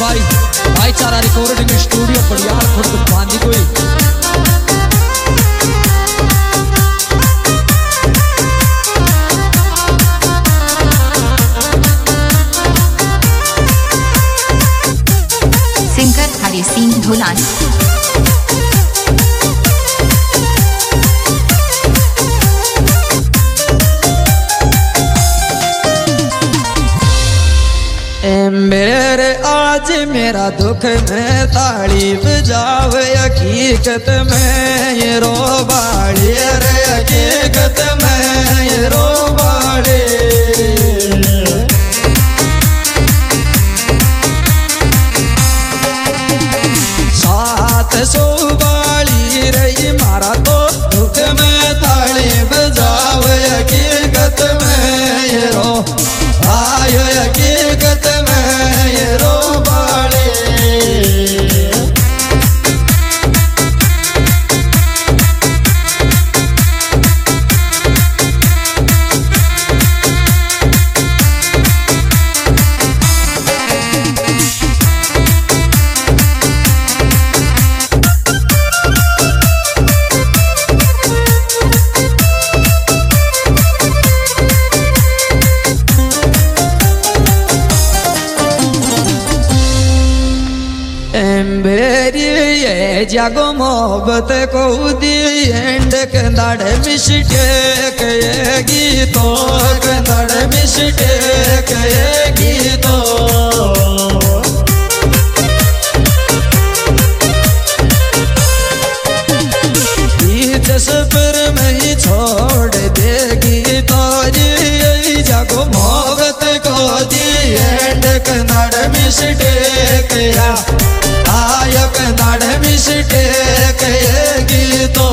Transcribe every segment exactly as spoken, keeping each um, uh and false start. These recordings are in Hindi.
भाई भाईचारा रिकॉर्डिंग स्टूडियो पड़ियाल खुर्द बांधी कोई सिंगर हरि सिंह धुलान। मेरे आज मेरा दुख में ताली बजाव हकीकत में ये रो बाड़ी रे हकीकत में ये रो बाड़ी सात सौ बाड़ी रही मारा तो दुख में ताली बजाव हकीकत में ये रो आयो हकीकत में ये रो बाड़ी जागो मोहब्बत को दी एंड कंदाड़े मिस्टेक ये गीतों कंदाड़े मिस्टेक ये गीतों सफर में ही छोड़ देगी तोरी जागो मोहब्बत को दी एंड कंदाड़े मिस्टेक या आयो कंदाड़े मिस्टेक ये गीतों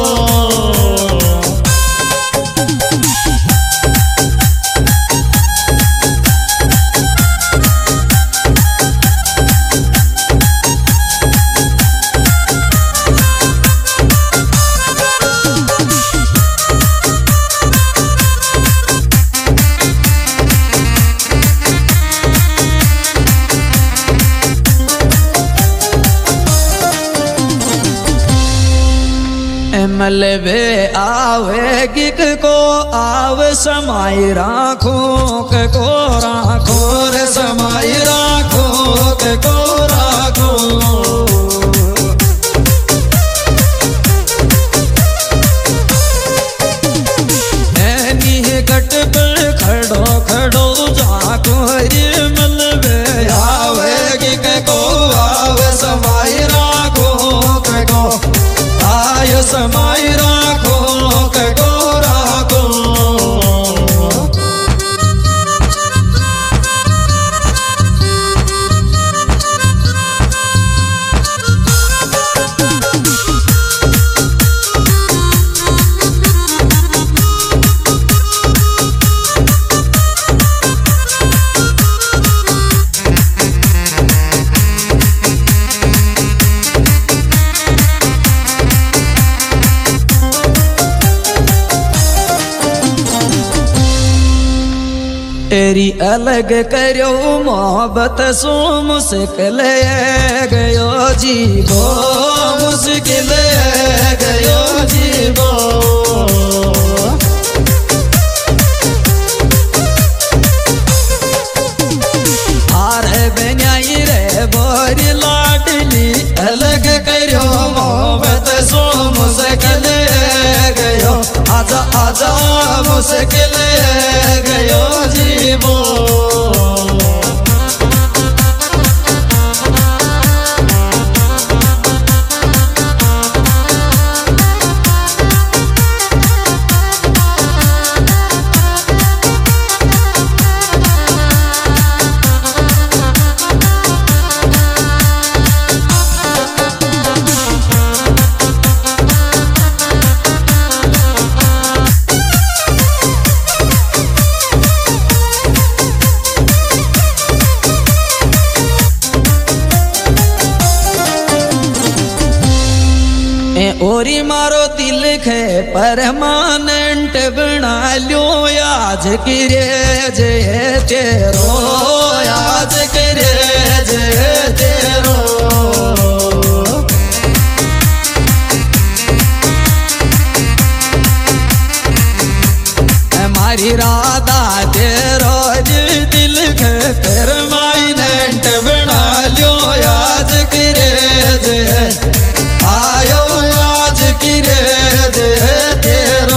मलबे आवेगी को आव समाई राखों के को राखों रे समाई राखों के को राखों ऐनी गट पर खड़ो खड़ो जाको रे मलबे आवेगी को आव समाई राखों के को आयो समाई राखो के को राखो तेरी अलग करो मोहब्बत सो मुश्किल गयो जीवो मुश्किल गयो जीवो आरे बेन्याई रे बोरी लाडली अलग करो मोहब्बत सो मुश्किल गयो आजा आजा मुश्किल गयो जीवो ओरी मारो दिल लिखे परमानेंट बना लो आज किरे जय तेरो आज किरे जय तेरो हमारी राधा तेरो दिल के परमानेंट बना लो आज किरे जय आयो आज किरे जय तेरो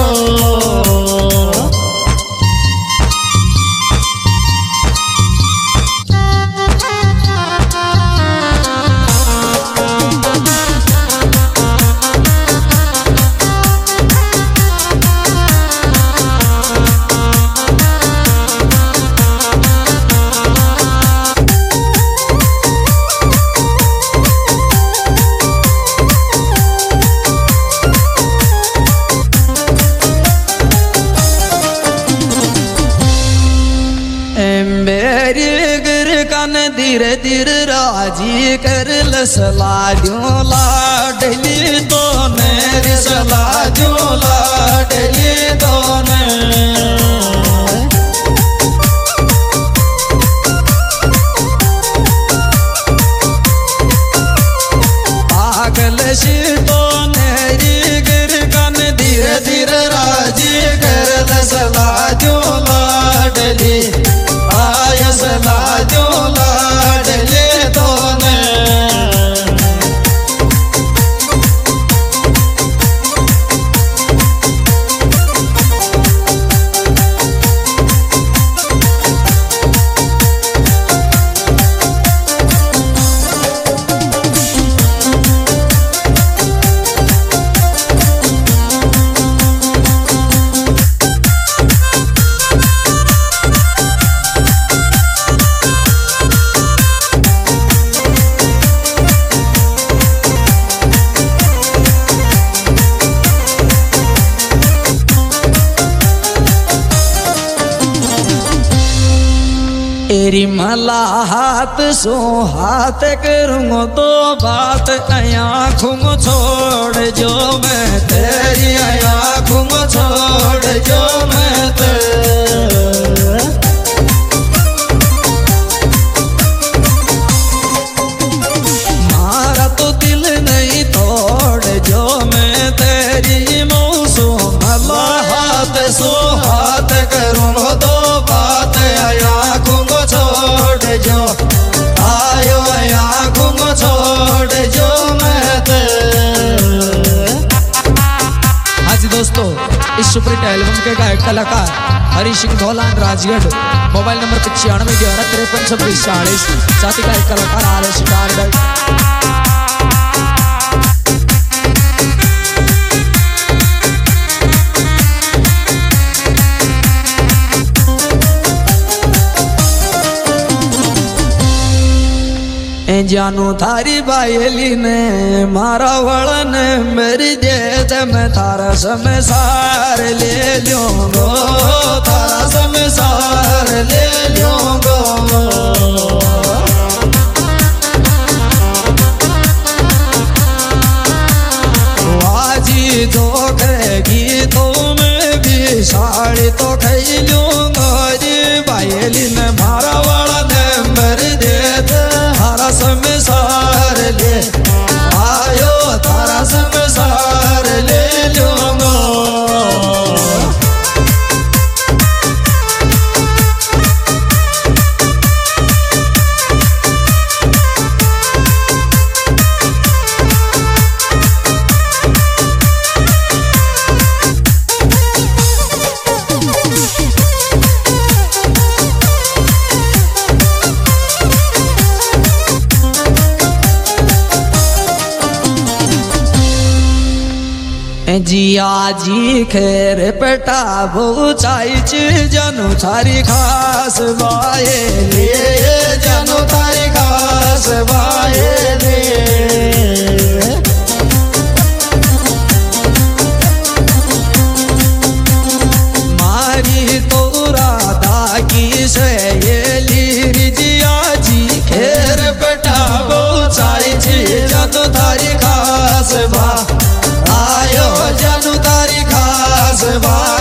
धीरे धीरे राजी कर लसला जो लाडली तो मेरी सला जो लाडली तो पागल सी तो मेरी गिर कन धीरे धीरे राजी कर लसला जो लाडली आय सला जो तेरी मला हाथ सो हाथ करूँ तो बात आँखों में छोड़ जो मैं तेरी आँखों में छोड़ जो मैं तेरे मारा तो दिल नहीं तोड़ जो मैं तेरी मौसू मला हाथ सो हाथ करूँ तो बात आँखों छोड़ जो आयो आँखों को छोड़ जो मैं हाँ जी दोस्तों, इस सुपरहिट एल्बम के गायक कलाकार हरी सिंह धोलान राजगढ़। मोबाइल नंबर पचानवे ग्यारह तिरपन छब्बीस चालीस। साथ ही गायक कलाकार आर एस शिकार। जानू थारी बायली ने मारा वड़न मेरी देत में थारा समय सार ले लूंगो थारा समय सार ले लूंगो आजी तो करेगी तो मैं भी साड़ी तो खाई लूंगा जी बायली ने मारा वड़न मेरी देत थारा समय सार ले आयो थारा समय सार ले लूंगा। जिया जी खेर पेटा बहुचाई जानू थारी खास बाए ले जानू थारी खास बाए ले मारी तो राधा की सहेली जिया जी खेर पेटा बहुचाई जानू थारी खास बा आयो जानू सवाई